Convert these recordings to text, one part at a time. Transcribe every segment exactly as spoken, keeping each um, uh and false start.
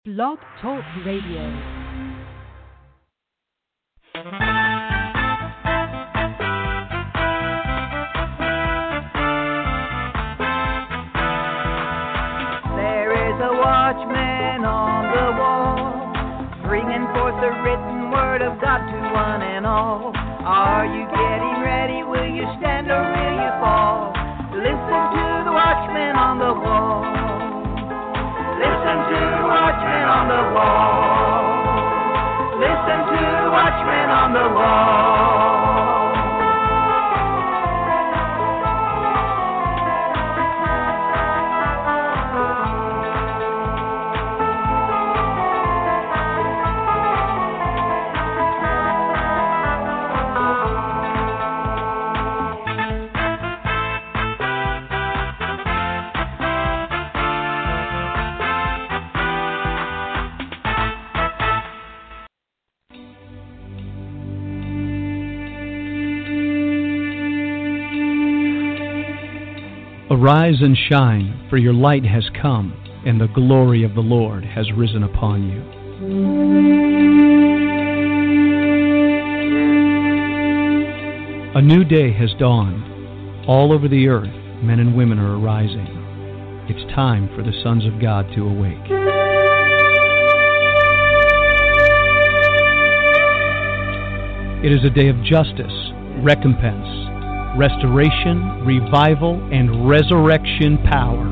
Blog Talk Radio. Watchman on the wall, bringing forth the written word of God to one and all. Are you getting ready? Will you stand or will you fall? Listen to the watchman on the wall. Listen to the watchman on the wall. Listen to the watchman on the wall. Arise and shine, for your light has come, and the glory of the Lord has risen upon you. A new day has dawned. All over the earth, men and women are arising. It's time for the sons of God to awake. It is a day of justice, recompense, restoration, revival, and resurrection power.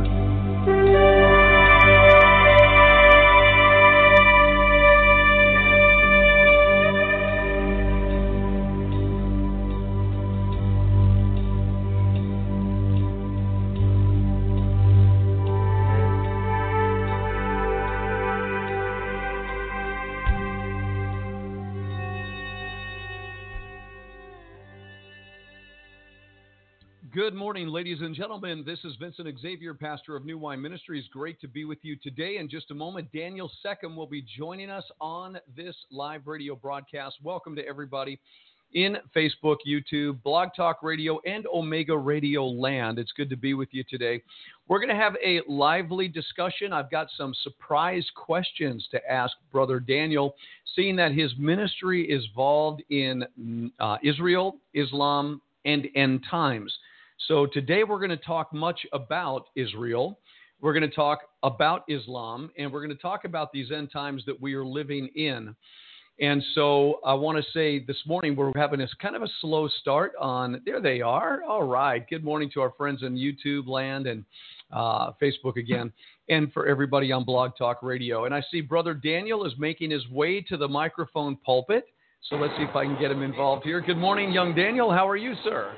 Good morning, ladies and gentlemen. This is Vincent Xavier, pastor of New Wine Ministries. Great to be with you today. In just a moment, Daniel Seckham will be joining us on this live radio broadcast. Welcome to everybody in Facebook, YouTube, Blog Talk Radio, and Omega Radio Land. It's good to be with you today. We're going to have a lively discussion. I've got some surprise questions to ask Brother Daniel, seeing that his ministry is involved in uh, Israel, Islam, and end times. So today we're going to talk much about Israel, we're going to talk about Islam, and we're going to talk about these end times that we are living in. And so I want to say this morning we're having this kind of a slow start on, there they are. All right. Good morning to our friends in YouTube land and uh, Facebook again, and for everybody on Blog Talk Radio. And I see Brother Daniel is making his way to the microphone pulpit. So let's see if I can get him involved here. Good morning, young Daniel. How are you, sir?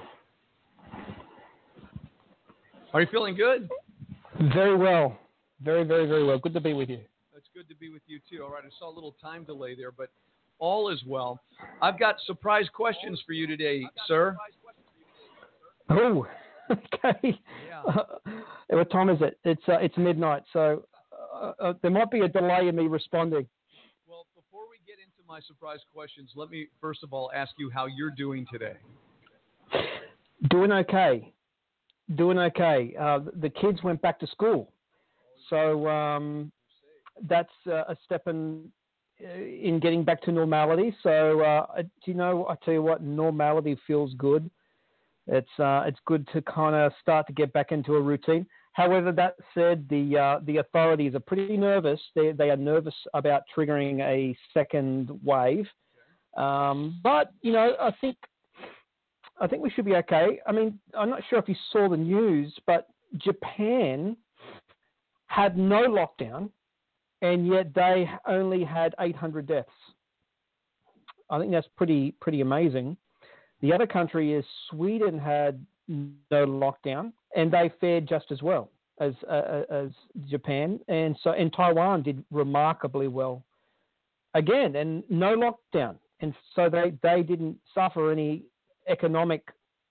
Are you feeling good? Very well. Very, very, very well. Good to be with you. It's good to be with you, too. All right, I saw a little time delay there, but all is well. I've got surprise questions for you today, sir. Oh, okay. Yeah. Uh, what time is it? It's uh, it's midnight, so uh, uh, there might be a delay in me responding. Well, before we get into my surprise questions, let me first of all ask you how you're doing today. Doing okay. Doing okay. Uh, the kids went back to school, so um, that's uh, a step in in getting back to normality. So, uh, do you know? I tell you what, normality feels good. It's uh, it's good to kind of start to get back into a routine. However, that said, the uh, the authorities are pretty nervous. They they are nervous about triggering a second wave. Um, but you know, I think. I think we should be okay. I mean, I'm not sure if you saw the news, but Japan had no lockdown, and yet they only had eight hundred deaths. I think that's pretty pretty amazing. The other country is Sweden had no lockdown, and they fared just as well as uh, as Japan, and so and Taiwan did remarkably well again, and no lockdown, and so they they didn't suffer any economic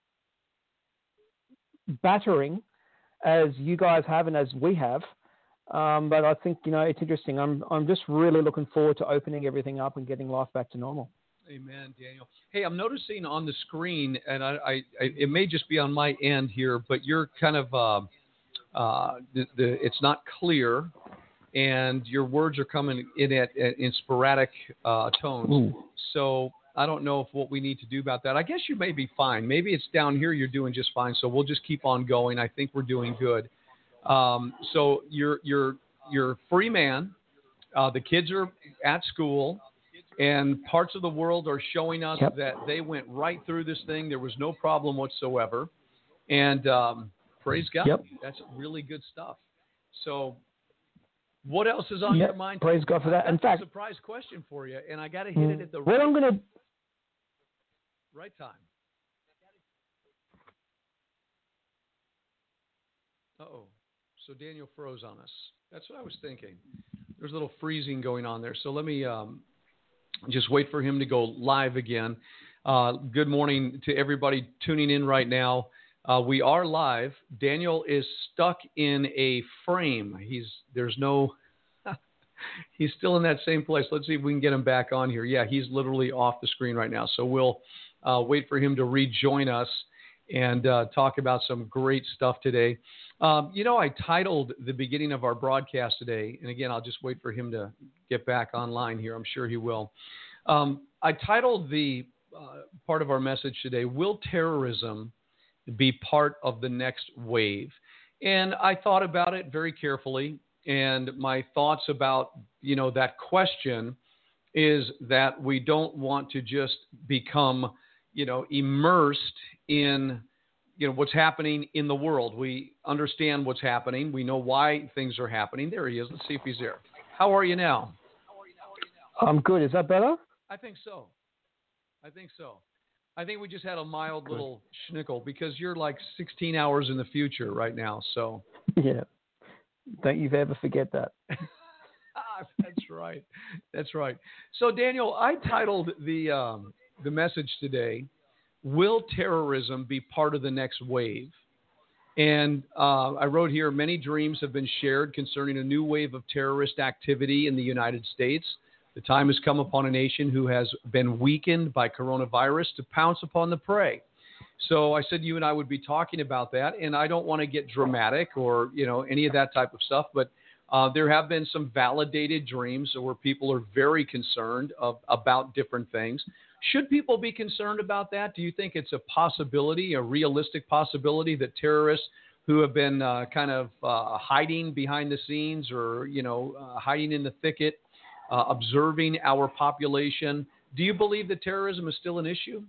battering as you guys have and as we have. Um, but I think, you know, it's interesting. I'm I'm just really looking forward to opening everything up and getting life back to normal. Amen, Daniel. Hey, I'm noticing on the screen, and I, I, I it may just be on my end here, but you're kind of, uh, uh, the, the, it's not clear and your words are coming in at, at in sporadic uh, tones. Ooh. So I don't know if what we need to do about that. I guess you may be fine. Maybe it's down here you're doing just fine. So we'll just keep on going. I think we're doing good. Um, so you're you're you're a free man. Uh, the kids are at school, and parts of the world are showing us Yep. that they went right through this thing. There was no problem whatsoever, and um, praise God. Yep. That's really good stuff. So. What else is on Yep. your mind? Praise God for that. That's In fact, a surprise question for you, and I got to hit it at the well, right, I'm going to. right time. Uh-oh. So Daniel froze on us. That's what I was thinking. There's a little freezing going on there. So let me um, just wait for him to go live again. Uh, good morning to everybody tuning in right now. Uh, we are live. Daniel is stuck in a frame. He's there's no. He's still in that same place. Let's see if we can get him back on here. Yeah, he's literally off the screen right now. So we'll uh, wait for him to rejoin us and uh, talk about some great stuff today. Um, you know, I titled the beginning of our broadcast today, and again, I'll just wait for him to get back online here. I'm sure he will. Um, I titled the uh, part of our message today, "Will Terrorism be part of the next wave?" And I thought about it very carefully, and my thoughts about, you know, that question is that we don't want to just become, you know, immersed in, you know, what's happening in the world. We understand what's happening. We know why things are happening. There he is. Let's see if he's there. How are you now? I'm good. Is that better? I think so. I think so. I think we just had a mild little schnickle because you're like sixteen hours in the future right now. So Yeah. Don't you ever forget that. That's right. That's right. So Daniel, I titled the um, the message today, "Will Terrorism be part of the next wave?" And uh, I wrote here, many dreams have been shared concerning a new wave of terrorist activity in the United States. The time has come upon a nation who has been weakened by coronavirus to pounce upon the prey. So I said you and I would be talking about that, and I don't want to get dramatic or, you know, any of that type of stuff, but uh, there have been some validated dreams where people are very concerned of, about different things. Should people be concerned about that? Do you think it's a possibility, a realistic possibility that terrorists who have been uh, kind of uh, hiding behind the scenes or, you know, uh, hiding in the thicket, Uh, observing our population. Do you believe that terrorism is still an issue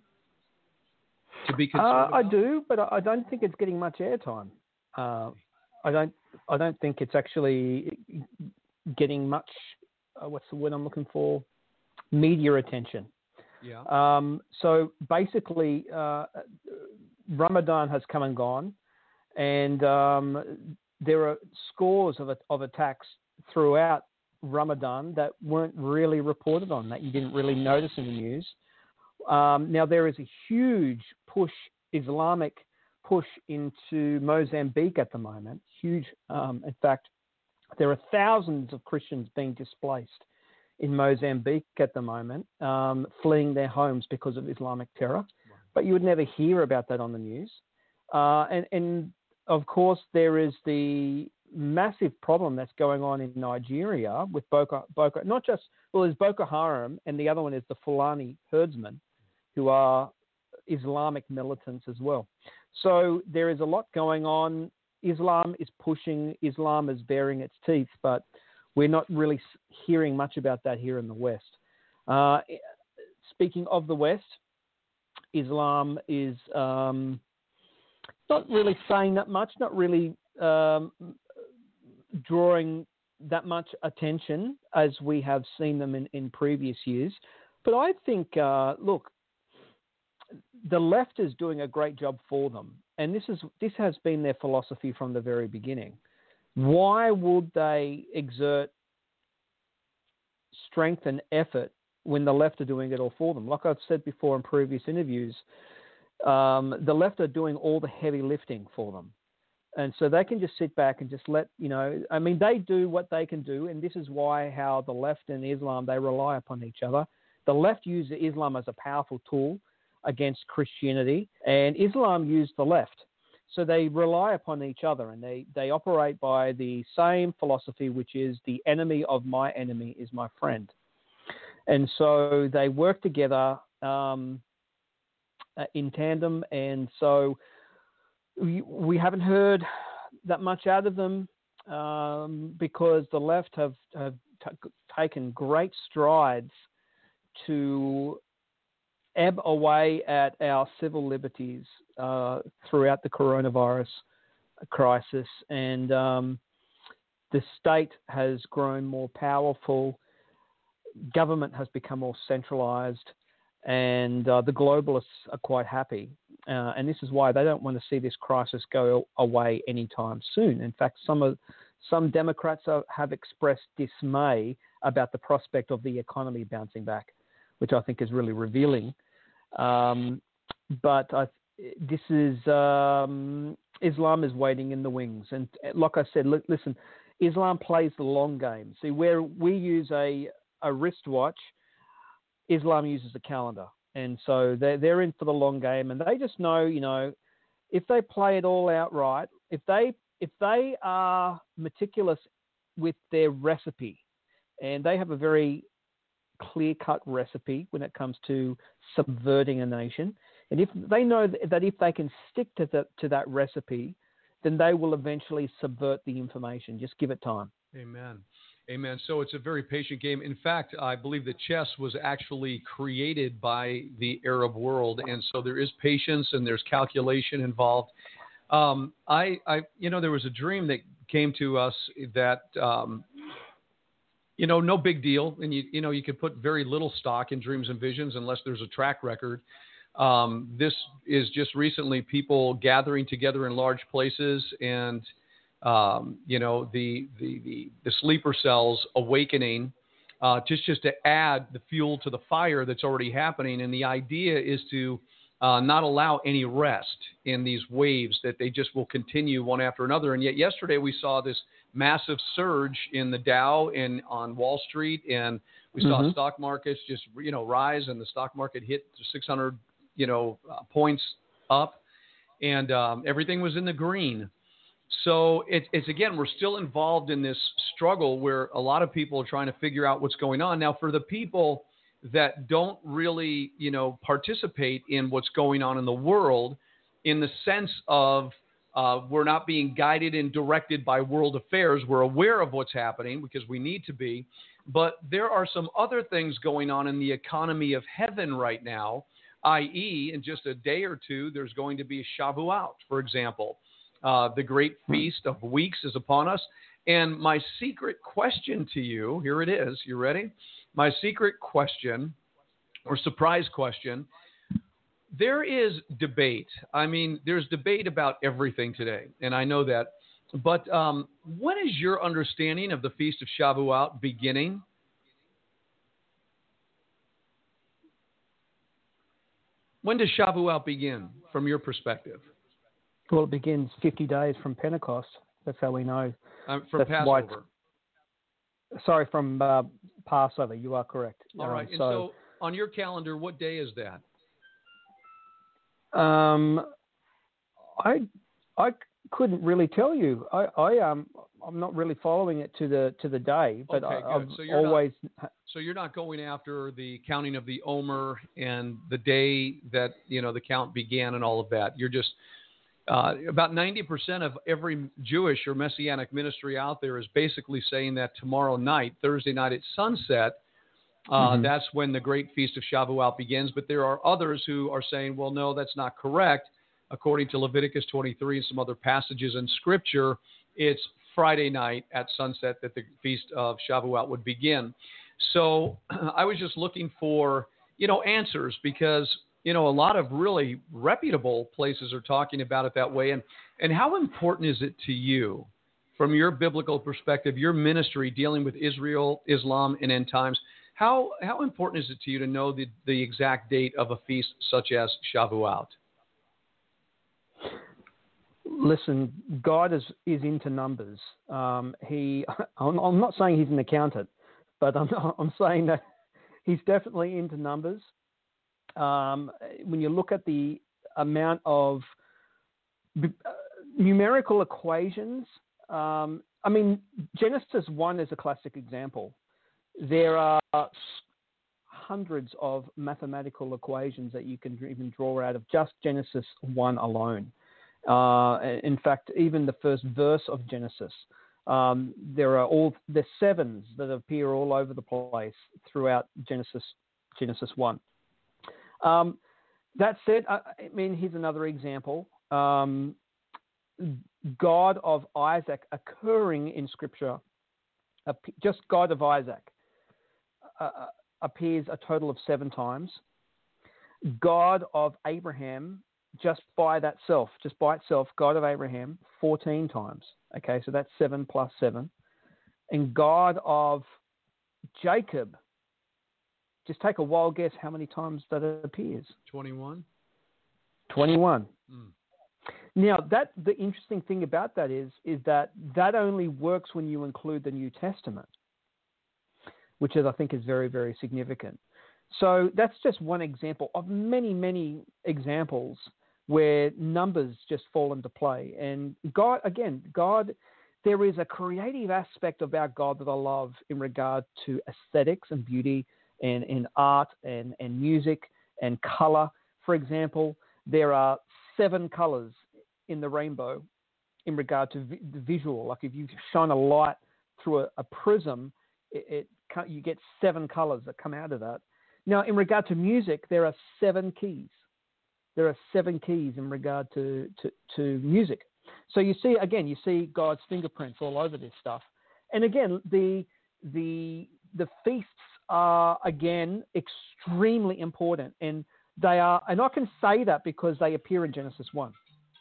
to be concerned uh, I about? do, but I don't think it's getting much airtime. Uh, I don't. I don't think it's actually getting much. Uh, what's the word I'm looking for? Media attention. Yeah. Um, so basically, uh, Ramadan has come and gone, and um, there are scores of of attacks throughout Ramadan that weren't really reported on, that you didn't really notice in the news. Um, now, there is a huge push, Islamic push into Mozambique at the moment. Huge. Um, in fact, there are thousands of Christians being displaced in Mozambique at the moment, um, fleeing their homes because of Islamic terror. Wow. But you would never hear about that on the news. Uh, and, and, of course, there is the massive problem that's going on in Nigeria with Boko, Boko, not just, well, there's Boko Haram, and the other one is the Fulani herdsmen, who are Islamic militants as well. So there is a lot going on. Islam is pushing, Islam is baring its teeth, but we're not really hearing much about that here in the West. Uh, speaking of the West, Islam is um, not really saying that much, not really um, drawing that much attention as we have seen them in, in previous years. But I think, uh, look, the left is doing a great job for them. And this is this has been their philosophy from the very beginning. Why would they exert strength and effort when the left are doing it all for them? Like I've said before in previous interviews, um, the left are doing all the heavy lifting for them. And so they can just sit back and just let, you know, I mean, they do what they can do. And this is why how the left and Islam, they rely upon each other. The left uses Islam as a powerful tool against Christianity, and Islam used the left. So they rely upon each other, and they, they operate by the same philosophy, which is the enemy of my enemy is my friend. And so they work together um, in tandem. And so we, we haven't heard that much out of them um, because the left have, have t- taken great strides to ebb away at our civil liberties uh, throughout the coronavirus crisis, and um, the state has grown more powerful, government has become more centralized, and uh, the globalists are quite happy. Uh, and this is why they don't want to see this crisis go away anytime soon. In fact, some of some Democrats are, have expressed dismay about the prospect of the economy bouncing back, which I think is really revealing. Um, but I, this is um, Islam is waiting in the wings, and like I said, li- listen, Islam plays the long game. See, where we use a a wristwatch, Islam uses a calendar, and so they're they're in for the long game, and they just know, you know, if they play it all out right, if they if they are meticulous with their recipe, and they have a very clear-cut recipe when it comes to subverting a nation. And if they know that if they can stick to that to that recipe, then they will eventually subvert the information. Just give it time. Amen. Amen. So it's a very patient game. In fact, I believe that chess was actually created by the Arab world, and so there is patience and there's calculation involved. Um, I, I, you know, there was a dream that came to us that. Um, You know, no big deal. And, you you know, you could put very little stock in dreams and visions unless there's a track record. Um, this is just recently people gathering together in large places and, um, you know, the, the, the, the sleeper cells awakening uh, just, just to add the fuel to the fire that's already happening. And the idea is to uh, not allow any rest in these waves, that they just will continue one after another. And yet yesterday we saw this massive surge in the Dow and on Wall Street, and we saw mm-hmm. stock markets just, you know, rise, and the stock market hit six hundred, you know, uh, points up, and um, everything was in the green. So it, it's, again, we're still involved in this struggle where a lot of people are trying to figure out what's going on. Now, for the people that don't really, you know, participate in what's going on in the world in the sense of Uh, we're not being guided and directed by world affairs. We're aware of what's happening because we need to be. But there are some other things going on in the economy of heaven right now, that is, in just a day or two, there's going to be a Shavuot, for example. Uh, the great feast of weeks is upon us. And my secret question to you, here it is. You ready? My secret question, or surprise question. There is debate. I mean, there's debate about everything today, and I know that. But um, what is your understanding of the Feast of Shavuot beginning? When does Shavuot begin, from your perspective? Well, it begins fifty days from Pentecost. That's how we know. Um, from That's Passover. Sorry, from uh, Passover. You are correct. All right. Um, and so, so on your calendar, what day is that? Um, I I couldn't really tell you. I, I um I'm not really following it to the to the day, but okay, I, I've so you're always. Not, so you're not going after the counting of the Omer and the day that, you know, the count began and all of that. You're just uh, about ninety percent of every Jewish or Messianic ministry out there is basically saying that tomorrow night, Thursday night at sunset. Uh, mm-hmm. That's when the great Feast of Shavuot begins. But there are others who are saying, well, no, that's not correct. According to Leviticus twenty-three and some other passages in Scripture, it's Friday night at sunset that the Feast of Shavuot would begin. So I was just looking for, you know, answers because, you know, a lot of really reputable places are talking about it that way. And, and how important is it to you, from your biblical perspective, your ministry dealing with Israel, Islam, and end times? How how important is it to you to know the, the exact date of a feast such as Shavuot? Listen, God is, is into numbers. Um, he, I'm, I'm not saying he's an accountant, but I'm, I'm saying that he's definitely into numbers. Um, when you look at the amount of numerical equations. Um, I mean, Genesis one is a classic example. There are hundreds of mathematical equations that you can even draw out of just Genesis one alone. Uh, in fact, even the first verse of Genesis, um, there are all the sevens that appear all over the place throughout Genesis Genesis one. Um, that said, I, I mean, here's another example. Um, God of Isaac occurring in Scripture, just God of Isaac, uh, appears a total of seven times. God of Abraham, just by that self, just by itself, God of Abraham, fourteen times. Okay, so that's seven plus seven. And God of Jacob, just take a wild guess how many times that appears. twenty-one. twenty-one. Mm. Now, that the interesting thing about that is, is that that only works when you include the New Testament, which is, I think, is very, very significant. So that's just one example of many, many examples where numbers just fall into play. And God, again, God, there is a creative aspect about God that I love in regard to aesthetics and beauty and, and art and, and music and color. For example, there are seven colors in the rainbow in regard to vi- the visual. Like if you shine a light through a, a prism, it, it you get seven colors that come out of that. Now, in regard to music, there are seven keys. There are seven keys in regard to, to, to music. So you see, again, you see God's fingerprints all over this stuff. And again, the the the feasts are, again, extremely important. And they are, and I can say that because they appear in Genesis one.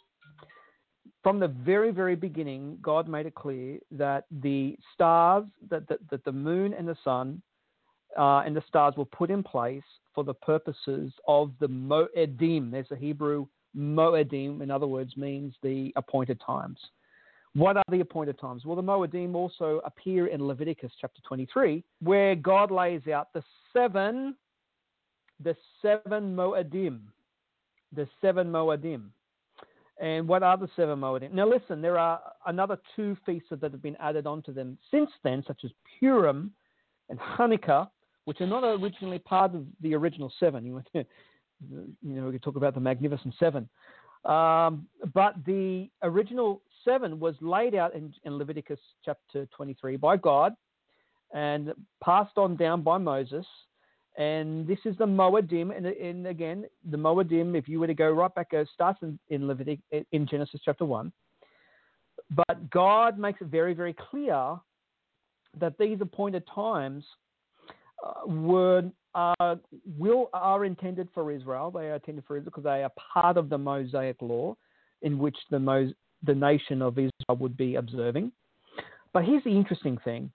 From the very, very beginning, God made it clear that the stars, that, that, that the moon and the sun uh, and the stars were put in place for the purposes of the Moedim. There's a Hebrew Moedim, in other words, means the appointed times. What are the appointed times? Well, the Moedim also appear in Leviticus chapter twenty-three, where God lays out the seven, the seven Moedim, the seven Moedim. And what are the seven Moedim? Now, listen, there are another two feasts that have been added onto them since then, such as Purim and Hanukkah, which are not originally part of the original seven. You, you know, we could talk about the Magnificent Seven. Um, but the original seven was laid out in, in Leviticus chapter twenty-three by God and passed on down by Moses. And this is the Moedim, and, and again, the Moedim, if you were to go right back, it starts in, in Leviticus, in Genesis chapter one. But God makes it very, very clear that these appointed times uh, were uh, will are intended for Israel. They are intended for Israel because they are part of the Mosaic law, in which the Mos- the nation of Israel would be observing. But here's the interesting thing.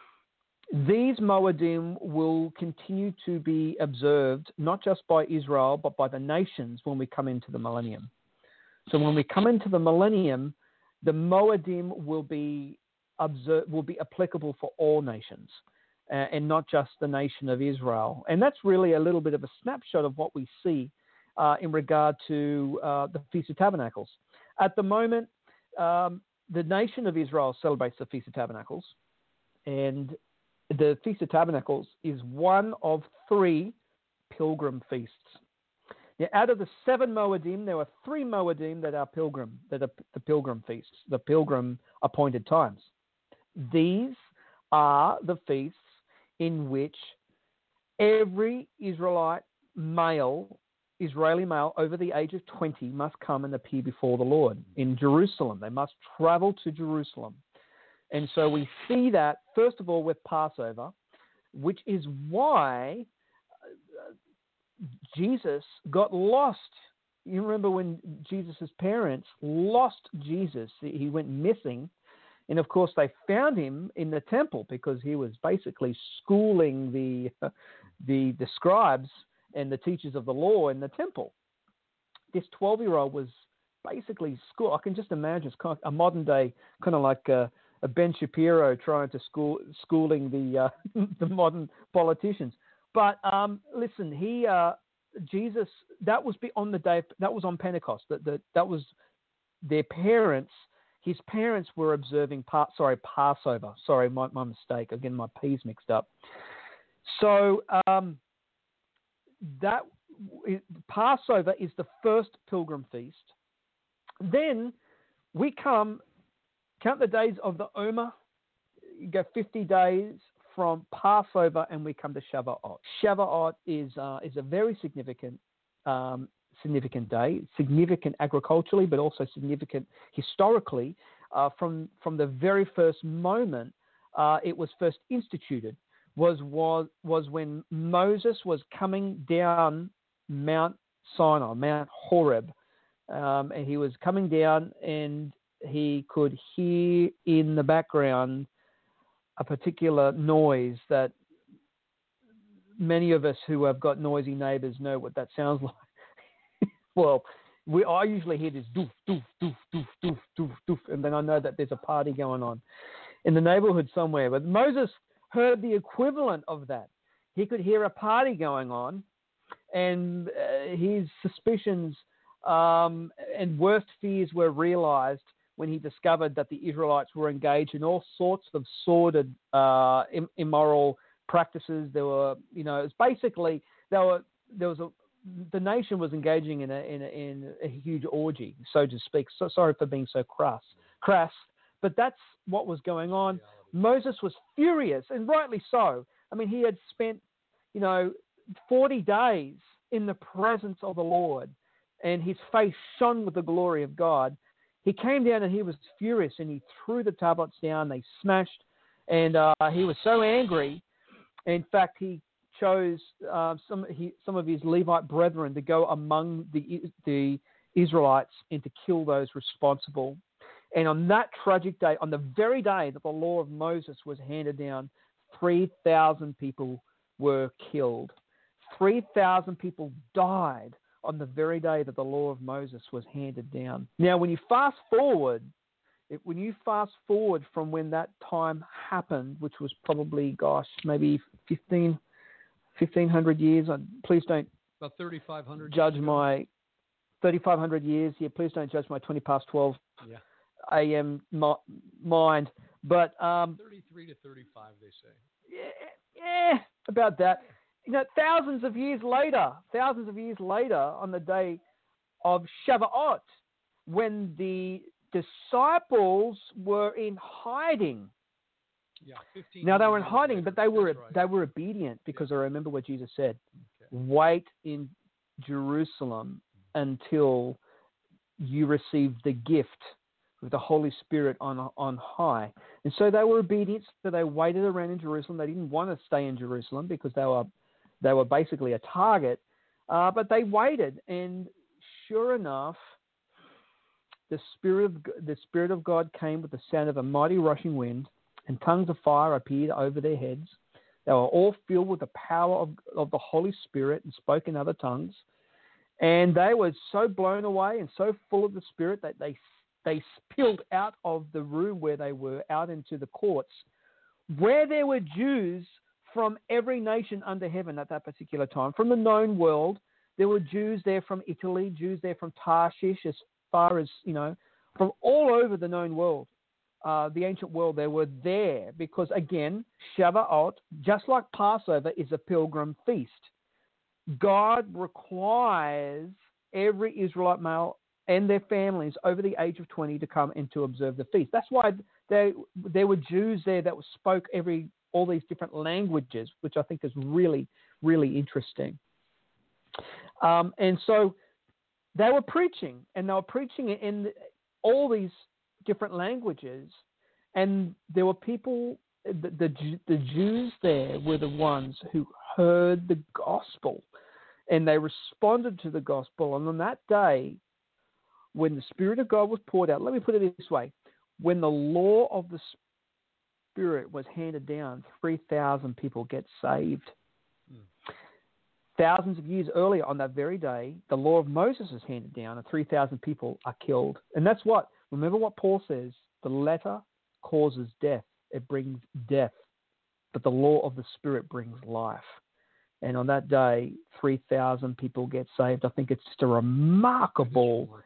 These Moedim will continue to be observed not just by Israel, but by the nations when we come into the millennium. So when we come into the millennium, the Moedim will be observed, will be applicable for all nations, uh, and not just the nation of Israel. And that's really a little bit of a snapshot of what we see uh, in regard to uh, the Feast of Tabernacles. At the moment, um, the nation of Israel celebrates the Feast of Tabernacles, and the Feast of Tabernacles is one of three pilgrim feasts. Now, out of the seven Moedim, there are three Moedim that are pilgrim, that are the pilgrim feasts, the pilgrim appointed times. These are the feasts in which every Israelite male, Israeli male over the age of twenty must come and appear before the Lord in Jerusalem. They must travel to Jerusalem. And so we see that, first of all, with Passover, which is why Jesus got lost. You remember when Jesus' parents lost Jesus, he went missing. And, of course, they found him in the temple because he was basically schooling the, the, the scribes and the teachers of the law in the temple. This twelve-year-old was basically school. I can just imagine it's kind of a modern-day, kind of like a, a Ben Shapiro trying to school schooling the uh, the modern politicians. But um, listen, he uh, Jesus, that was on the day that was on Pentecost. That that that was their parents, his parents were observing, pa- sorry, Passover. Sorry, my, my mistake. Again, my P's mixed up. So um, that Passover is the first pilgrim feast. Then we come, count the days of the Omer. You go fifty days from Passover, and we come to Shavuot. Shavuot is uh, is a very significant um, significant day, significant agriculturally, but also significant historically. Uh, from from the very first moment uh, it was first instituted, was was was when Moses was coming down Mount Sinai, Mount Horeb, um, and he was coming down, and he could hear in the background a particular noise that many of us who have got noisy neighbors know what that sounds like. Well, we, I usually hear this doof, doof, doof, doof, doof, doof, doof, and then I know that there's a party going on in the neighborhood somewhere. But Moses heard the equivalent of that. He could hear a party going on, and uh, his suspicions um, and worst fears were realized when he discovered that the Israelites were engaged in all sorts of sordid, uh, Im- immoral practices. There were, you know, it's basically there were there was a the nation was engaging in a in a, in a huge orgy, so to speak. So sorry for being so crass, crass, but that's what was going on. Moses was furious, and rightly so. I mean, he had spent, you know, forty days in the presence of the Lord, and his face shone with the glory of God. He came down and he was furious, and he threw the tablets down. They smashed, and uh, he was so angry. In fact, he chose uh, some he, some of his Levite brethren to go among the the Israelites and to kill those responsible. And on that tragic day, on the very day that the law of Moses was handed down, three thousand people were killed. three thousand people died on the very day that the law of Moses was handed down. Now, when you fast forward, it, when you fast forward from when that time happened, which was probably, gosh, maybe fifteen, fifteen hundred years, please don't about thirty-five hundred judge years my thirty-five hundred years. Yeah, please don't judge my twenty past twelve yeah. a m mind. But um, thirty-three to thirty-five, they say. Yeah, yeah, about that. You know, thousands of years later, thousands of years later, on the day of Shavuot, when the disciples were in hiding. Yeah, now they were in hiding, later. but they were right. they were obedient because yeah. I remember what Jesus said: okay. "Wait in Jerusalem until you receive the gift of the Holy Spirit on on high." And so they were obedient. So they waited around in Jerusalem. They didn't want to stay in Jerusalem because they were they were basically a target. Uh, but they waited, and sure enough, the spirit of the Spirit of God came with the sound of a mighty rushing wind, and tongues of fire appeared over their heads. They were all filled with the power of, of the Holy Spirit and spoke in other tongues. And they were so blown away and so full of the Spirit that they they spilled out of the room where they were, out into the courts, where there were Jews from every nation under heaven at that particular time. From the known world, there were Jews there from Italy, Jews there from Tarshish, as far as, you know, from all over the known world, uh, the ancient world. They were there because, again, Shavuot, just like Passover, is a pilgrim feast. God requires every Israelite male and their families over the age of twenty to come and to observe the feast. That's why they, there were Jews there that spoke every all these different languages, which I think is really, really interesting. Um, and so they were preaching, and they were preaching in all these different languages, and there were people, the, the, the Jews there were the ones who heard the gospel, and they responded to the gospel. And on that day, when the Spirit of God was poured out, let me put it this way, when the law of the Spirit was handed down, three thousand people get saved. Mm. Thousands of years earlier on that very day, the law of Moses is handed down and three thousand people are killed. And that's what, remember what Paul says, the letter causes death. It brings death. But the law of the Spirit brings life. And on that day, three thousand people get saved. I think it's just a remarkable,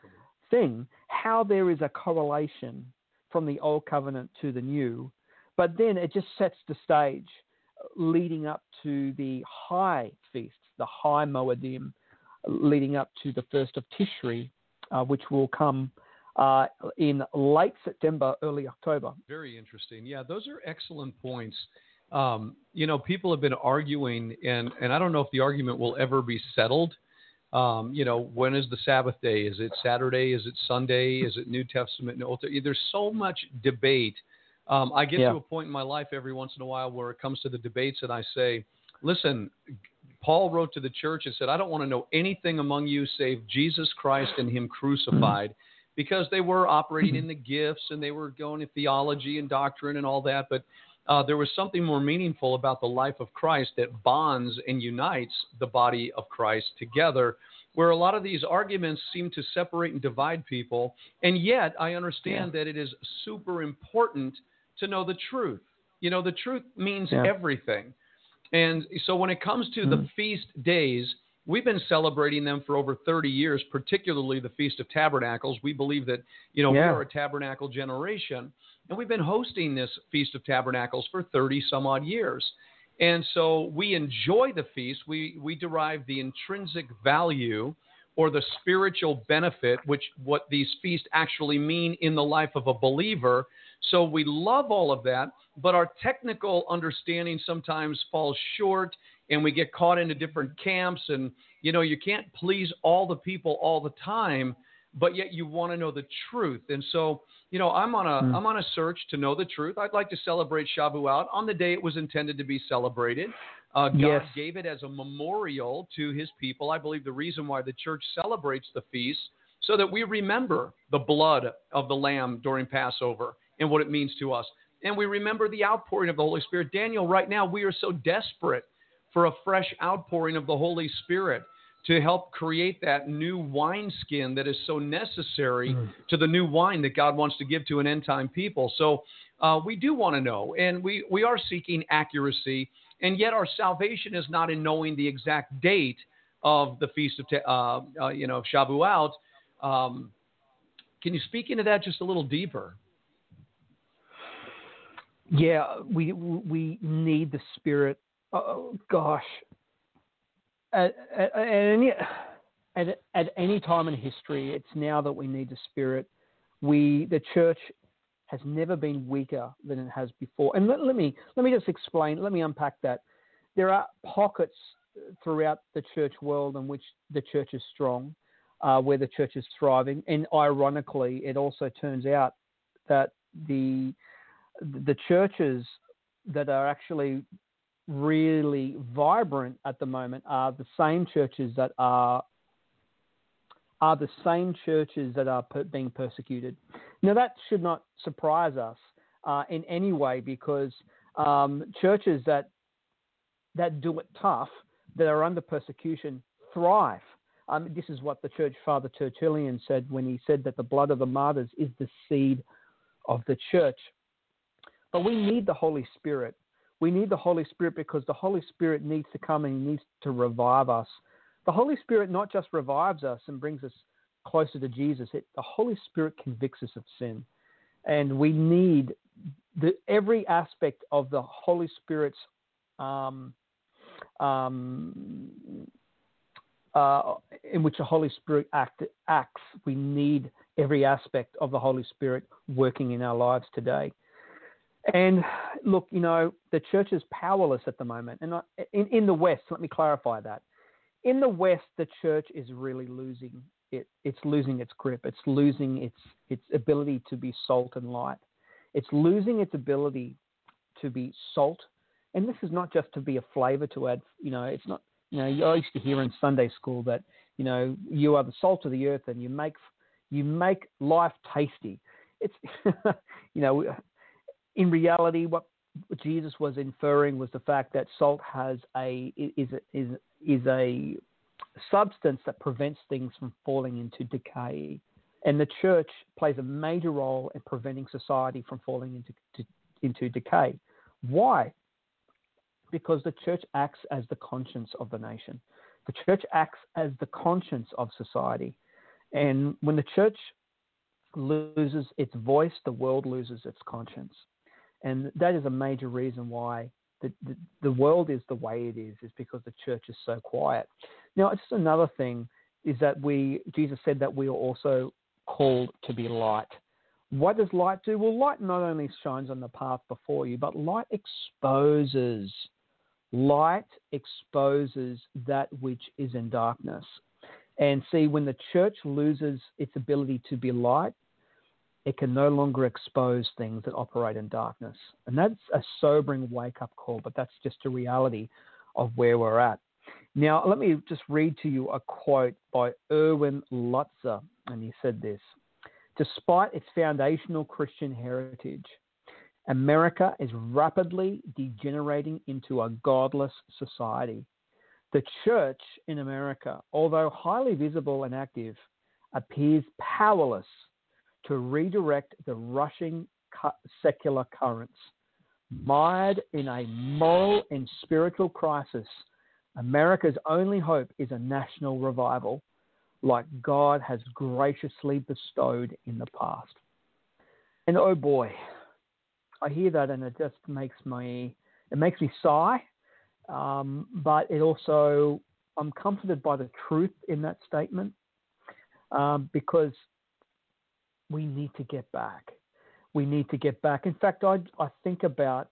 thing, how there is a correlation from the old covenant to the new, but then it just sets the stage leading up to the high feasts, the high Moedim, leading up to the first of Tishri, uh, which will come uh, in late September, early October. Very interesting. Yeah, those are excellent points. Um, you know, people have been arguing, and, and I don't know if the argument will ever be settled. Um, you know, when is the Sabbath day? Is it Saturday? Is it Sunday? Is it New Testament? No, there's so much debate. Um, I get yeah. to a point in my life every once in a while where it comes to the debates and I say, listen, Paul wrote to the church and said, I don't want to know anything among you save Jesus Christ and him crucified, because they were operating in the gifts and they were going to theology and doctrine and all that. But uh, there was something more meaningful about the life of Christ that bonds and unites the body of Christ together, where a lot of these arguments seem to separate and divide people. And yet I understand yeah. that it is super important to know the truth. You know, the truth means yeah. everything. And so when it comes to mm. the feast days, we've been celebrating them for over thirty years, particularly the Feast of Tabernacles. We believe that, you know, yeah. we are a tabernacle generation, and we've been hosting this Feast of Tabernacles for thirty some odd years. And so we enjoy the feast. We, we derive the intrinsic value or the spiritual benefit, which what these feasts actually mean in the life of a believer. So we love all of that, but our technical understanding sometimes falls short, and we get caught into different camps. And, you know, you can't please all the people all the time, but yet you want to know the truth. And so, you know, I'm on a mm. I'm on a search to know the truth. I'd like to celebrate Shavuot on the day it was intended to be celebrated. Uh, God yes. gave it as a memorial to his people. I believe the reason why the church celebrates the feast so that we remember the blood of the Lamb during Passover and what it means to us. And we remember the outpouring of the Holy Spirit. Daniel, right now we are so desperate for a fresh outpouring of the Holy Spirit to help create that new wineskin that is so necessary mm. to the new wine that God wants to give to an end-time people. So uh, we do want to know, and we, we are seeking accuracy, and yet our salvation is not in knowing the exact date of the Feast of, uh, uh, you know, Shavuot. Um, can you speak into that just a little deeper? Yeah, we we need the Spirit. Oh, gosh. At, at, at, any, at, at any time in history, it's now that we need the Spirit. We, the church, has never been weaker than it has before. And let, let me let me just explain. Let me unpack that. There are pockets throughout the church world in which the church is strong, uh, where the church is thriving. And ironically, it also turns out that the the churches that are actually really vibrant at the moment are the same churches that are are the same churches that are per, being persecuted. Now, that should not surprise us uh, in any way, because um, churches that that do it tough, that are under persecution, thrive. Um, this is what the Church Father Tertullian said when he said that the blood of the martyrs is the seed of the church. But we need the Holy Spirit. We need the Holy Spirit because the Holy Spirit needs to come and needs to revive us. The Holy Spirit not just revives us and brings us closer to Jesus. It, the Holy Spirit convicts us of sin. And we need the, every aspect of the Holy Spirit's um, um, uh, in which the Holy Spirit act, acts. We need every aspect of the Holy Spirit working in our lives today. And look, you know, the church is powerless at the moment. And in, in the West, let me clarify that. In the West, the church is really losing it. It's losing its grip. It's losing its its ability to be salt and light. It's losing its ability to be salt. And this is not just to be a flavor to add, you know, it's not, you know, I used to hear in Sunday school that, you know, you are the salt of the earth and you make, you make life tasty. It's, you know, in reality, what Jesus was inferring was the fact that salt has a is is is a substance that prevents things from falling into decay, and the church plays a major role in preventing society from falling into to, into decay. Why? Because the church acts as the conscience of the nation. The church acts as the conscience of society, and when the church loses its voice, the world loses its conscience. And that is a major reason why the, the, the world is the way it is, is because the church is so quiet. Now, just another thing is that we, Jesus said that we are also called to be light. What does light do? Well, light not only shines on the path before you, but light exposes. Light exposes that which is in darkness. And see, when the church loses its ability to be light, it can no longer expose things that operate in darkness. And that's a sobering wake-up call, but that's just a reality of where we're at. Now, let me just read to you a quote by Erwin Lutzer, and he said this: "Despite its foundational Christian heritage, America is rapidly degenerating into a godless society. The church in America, although highly visible and active, appears powerless to redirect the rushing secular currents. Mired in a moral and spiritual crisis, America's only hope is a national revival, like God has graciously bestowed in the past." And oh boy, I hear that and it just makes me, it makes me sigh. Um, but it also, I'm comforted by the truth in that statement, um, because we need to get back. We need to get back. In fact, I, I think about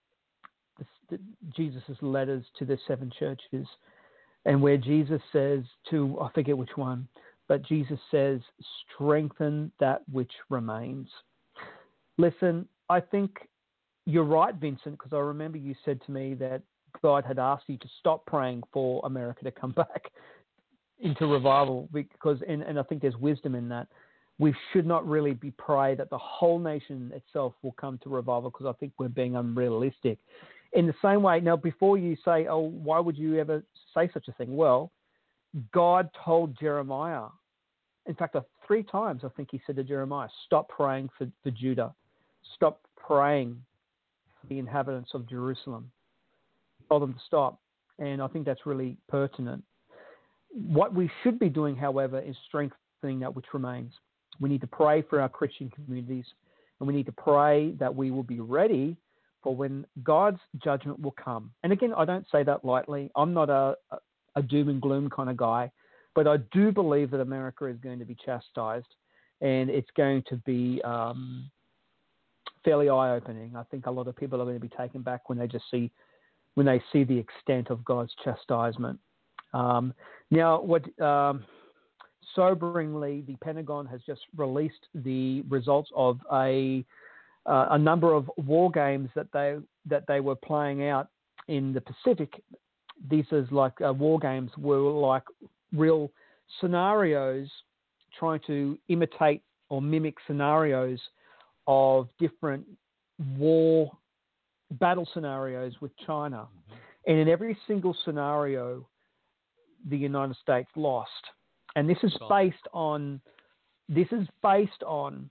Jesus' letters to the seven churches, and where Jesus says to, I forget which one, but Jesus says, strengthen that which remains. Listen, I think you're right, Vincent, because I remember you said to me that God had asked you to stop praying for America to come back into revival, because, and, and I think there's wisdom in that. We should not really be praying that the whole nation itself will come to revival, because I think we're being unrealistic. In the same way, now before you say, oh, why would you ever say such a thing? Well, God told Jeremiah, in fact, three times I think he said to Jeremiah, stop praying for, for Judah. Stop praying for the inhabitants of Jerusalem. Told them to stop. And I think that's really pertinent. What we should be doing, however, is strengthening that which remains. We need to pray for our Christian communities, and we need to pray that we will be ready for when God's judgment will come. And again, I don't say that lightly. I'm not a, a doom and gloom kind of guy, but I do believe that America is going to be chastised, and it's going to be um, fairly eye-opening. I think a lot of people are going to be taken back when they just see when they see the extent of God's chastisement. Um, now, what um, soberingly, the Pentagon has just released the results of a uh, a number of war games that they that they were playing out in the Pacific. These is like uh, war games were like real scenarios, trying to imitate or mimic scenarios of different war battle scenarios with China. Mm-hmm. And in every single scenario, the United States lost. And this is based on this is based on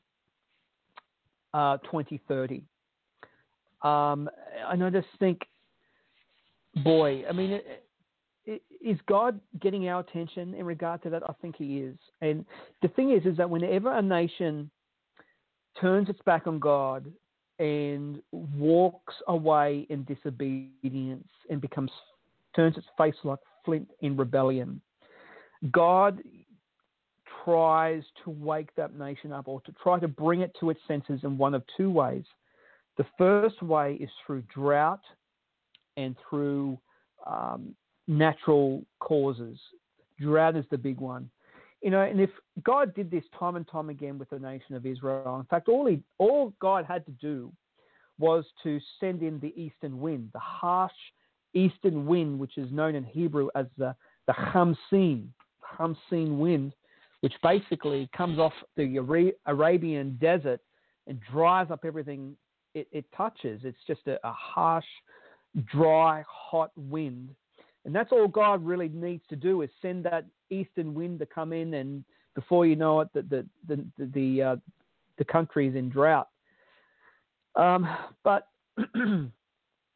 uh, twenty thirty. Um, and I just think, boy, I mean, it, it, is God getting our attention in regard to that? I think He is. And the thing is, is that whenever a nation turns its back on God and walks away in disobedience and becomes turns its face like flint in rebellion, God tries to wake that nation up, or to try to bring it to its senses in one of two ways. The first way is through drought and through um, natural causes. Drought is the big one. You know, and if God did this time and time again with the nation of Israel, in fact, all he, all God had to do was to send in the eastern wind, the harsh eastern wind, which is known in Hebrew as the, the Hamsin, Hamsin wind, which basically comes off the Arabian desert and dries up everything it, it touches. It's just a, a harsh, dry, hot wind. And that's all God really needs to do, is send that eastern wind to come in, and before you know it, the the the the, the, uh, the country is in drought. Um, but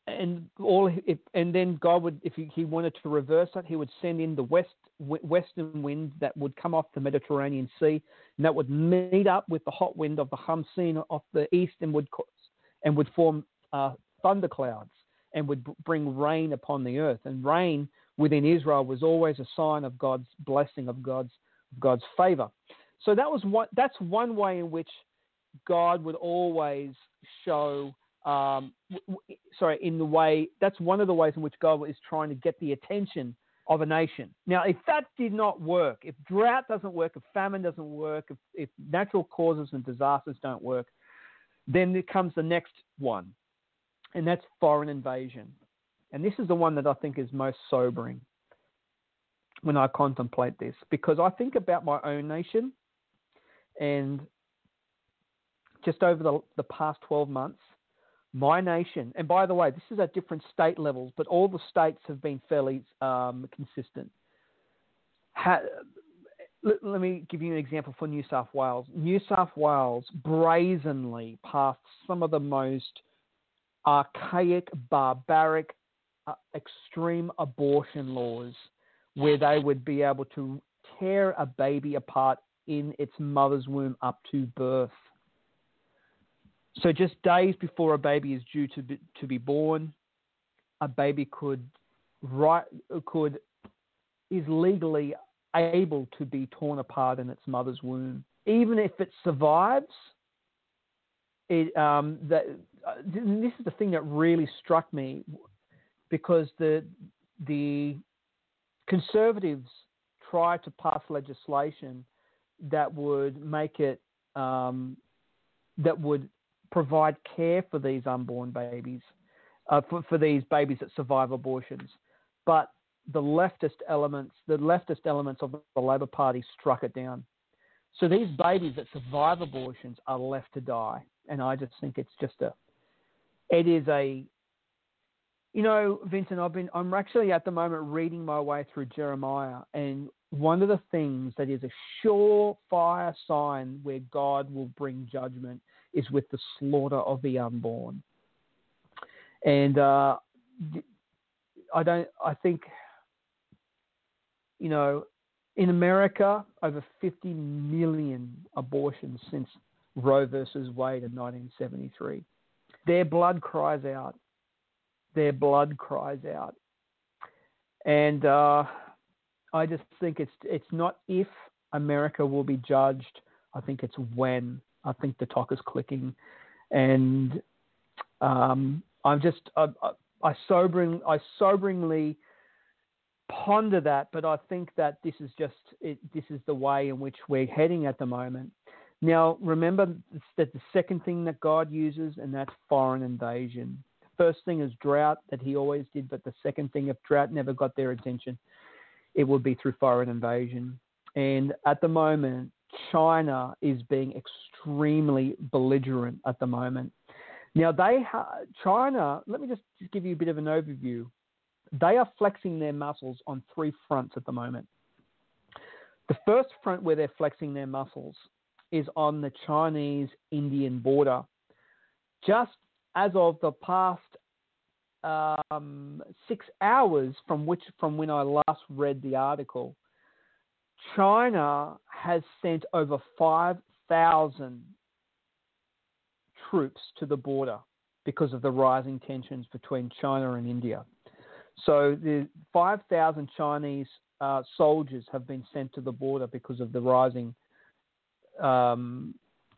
and all, if, and then God would, if he, he wanted to reverse that, he would send in the west western wind that would come off the Mediterranean Sea, and that would meet up with the hot wind of the Hamsin off the east, and would and would form uh, thunderclouds, and would b- bring rain upon the earth. And rain within Israel was always a sign of God's blessing, of God's God's favor. So that was one. That's one way in which God would always show. Um, w- w- sorry, in the way that's one of the ways in which God is trying to get the attention of a nation. Now, if that did not work, if drought doesn't work, if famine doesn't work, if, if natural causes and disasters don't work, then there comes the next one, and that's foreign invasion. And this is the one that I think is most sobering when I contemplate this, because I think about my own nation, and just over the, the past twelve months, my nation, and by the way, this is at different state levels, but all the states have been fairly um, consistent. Ha- let, let me give you an example for New South Wales. New South Wales brazenly passed some of the most archaic, barbaric, uh, extreme abortion laws, where they would be able to tear a baby apart in its mother's womb up to birth. So just days before a baby is due to be, to be born, a baby could right could is legally able to be torn apart in its mother's womb. Even if it survives, it um, that uh, this is the thing that really struck me, because the the Conservatives tried to pass legislation that would make it um, that would provide care for these unborn babies, uh, for, for these babies that survive abortions. But the leftist elements, the leftist elements of the Labor Party struck it down. So these babies that survive abortions are left to die. And I just think it's just a, it is a, you know, Vincent, I've been, I'm actually at the moment reading my way through Jeremiah, and one of the things that is a surefire sign where God will bring judgment is with the slaughter of the unborn. And uh, I don't. I think, you know, in America, over fifty million abortions since Roe versus Wade in nineteen seventy-three. Their blood cries out. Their blood cries out. And uh, I just think it's it's not if America will be judged. I think it's when. I think the clock is clicking, and um, I'm just I, I, I sobering I soberingly ponder that. But I think that this is just it, this is the way in which we're heading at the moment. Now, remember that the second thing that God uses, and that's foreign invasion. The first thing is drought, that He always did, but the second thing, if drought never got their attention, it would be through foreign invasion. And at the moment, China is being extremely belligerent at the moment. Now, they ha- China, let me just, just give you a bit of an overview. They are flexing their muscles on three fronts at the moment. The first front where they're flexing their muscles is on the Chinese-Indian border. Just as of the past um, six hours from which from when I last read the article, China has sent over five thousand troops to the border because of the rising tensions between China and India. So the five thousand Chinese uh, soldiers have been sent to the border because of the rising. Um,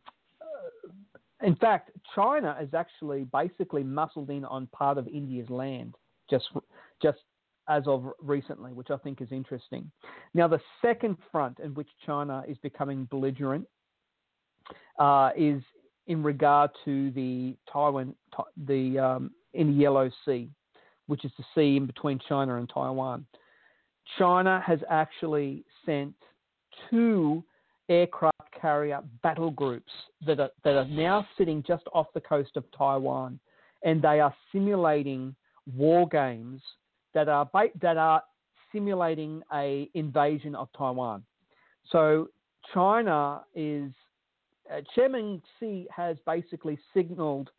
in fact, China is actually basically muscled in on part of India's land, just just. as of recently, which I think is interesting. Now, the second front in which China is becoming belligerent uh, is in regard to the Taiwan, the um, in the Yellow Sea, which is the sea in between China and Taiwan. China has actually sent two aircraft carrier battle groups that are that are now sitting just off the coast of Taiwan, and they are simulating war games that are that are simulating a invasion of Taiwan. So China is uh, Chairman Xi has basically signaled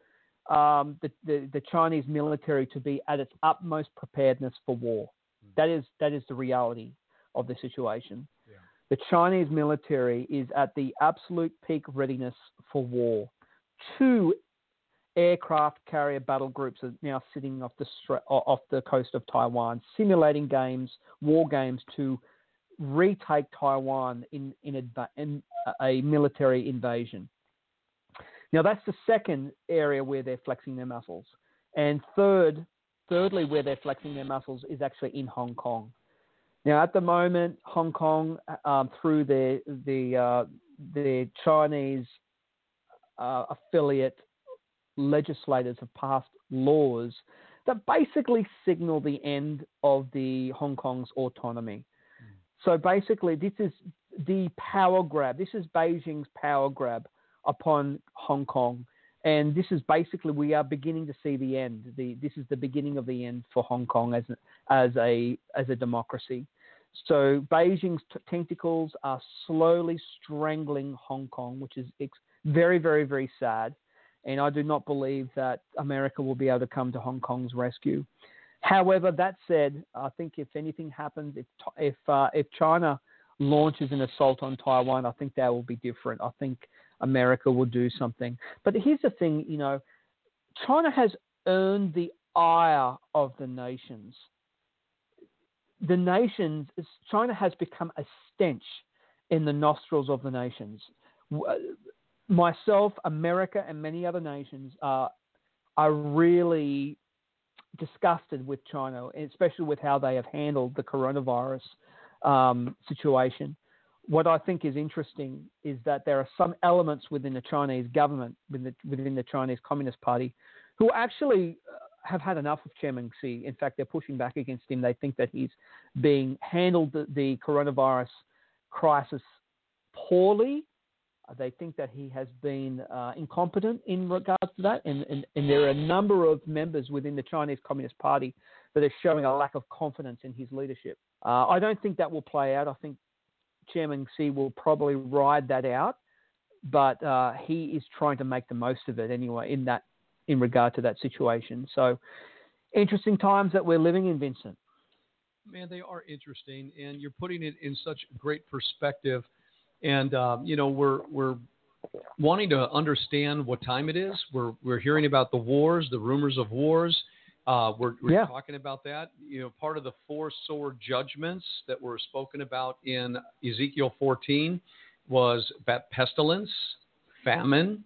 um, the, the, the Chinese military to be at its utmost preparedness for war. Mm. That is that is the reality of the situation. Yeah. The Chinese military is at the absolute peak readiness for war. Two aircraft carrier battle groups are now sitting off the off the coast of Taiwan, simulating games, war games to retake Taiwan in in a, in a military invasion. Now, that's the second area where they're flexing their muscles. And third, thirdly, where they're flexing their muscles is actually in Hong Kong. Now, at the moment, Hong Kong, um, through their, the, uh, their Chinese uh, affiliate legislators have passed laws that basically signal the end of the Hong Kong's autonomy. Mm. So basically, this is the power grab. This is Beijing's power grab upon Hong Kong, and this is basically, we are beginning to see the end. The this is the beginning of the end for Hong Kong as as a as a democracy. So Beijing's t- tentacles are slowly strangling Hong Kong, which is ex- very very very sad. And I do not believe that America will be able to come to Hong Kong's rescue. However, that said, I think if anything happens, if if uh, if China launches an assault on Taiwan, I think that will be different. I think America will do something. But here's the thing, you know, China has earned the ire of the nations. The nations, China has become a stench in the nostrils of the nations. Myself, America, and many other nations are, are really disgusted with China, especially with how they have handled the coronavirus um, situation. What I think is interesting is that there are some elements within the Chinese government, within the, within the Chinese Communist Party, who actually have had enough of Chairman Xi. In fact, they're pushing back against him. They think that he's being handled the, the coronavirus crisis poorly. They think that he has been uh, incompetent in regards to that. And, and, and there are a number of members within the Chinese Communist Party that are showing a lack of confidence in his leadership. Uh, I don't think that will play out. I think Chairman Xi will probably ride that out, but uh, he is trying to make the most of it anyway in that, in regard to that situation. So, interesting times that we're living in, Vincent. Man, they are interesting, and you're putting it in such great perspective. And um, you know, we're we're wanting to understand what time it is. We're we're hearing about the wars, the rumors of wars. Uh, we're we're yeah. talking about that. You know, part of the four sword judgments that were spoken about in Ezekiel fourteen was pestilence, famine,